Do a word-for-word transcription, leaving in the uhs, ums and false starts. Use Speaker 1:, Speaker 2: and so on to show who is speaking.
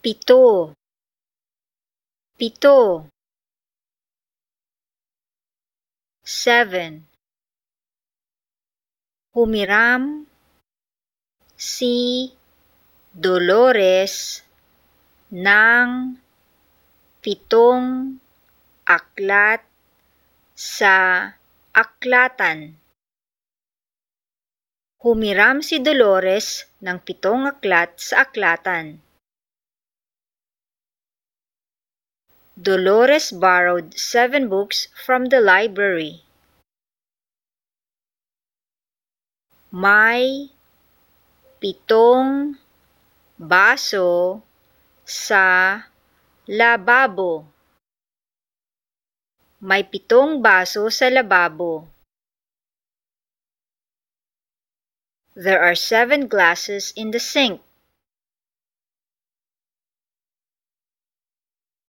Speaker 1: Pito. Pito. Seven. Humiram si Dolores ng pitong aklat sa aklatan. Humiram si Dolores ng pitong aklat sa aklatan. Dolores borrowed seven books from the library. May pitong baso sa lababo. May pitong baso sa lababo. There are seven glasses in the sink.